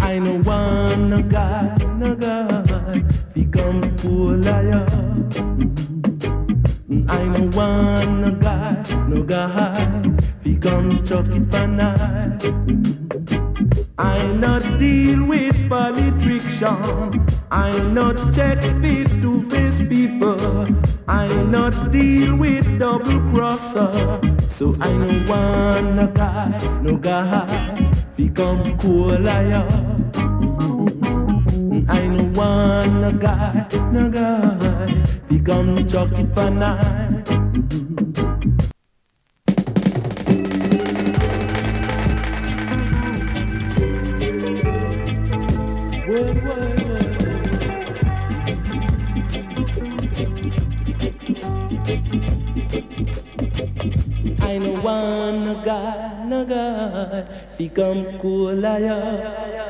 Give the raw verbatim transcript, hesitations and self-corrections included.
I no want no guy, no guy, become poor liar. I no want no guy, no guy, become chucky panai. I not deal with politician. I not check fit to face people. I not deal with double crosser. So I no want no guy, no guy, become cool liar. I no want no guy, no guy, become chucky panai. I no want no guy, no guy, become cool liar.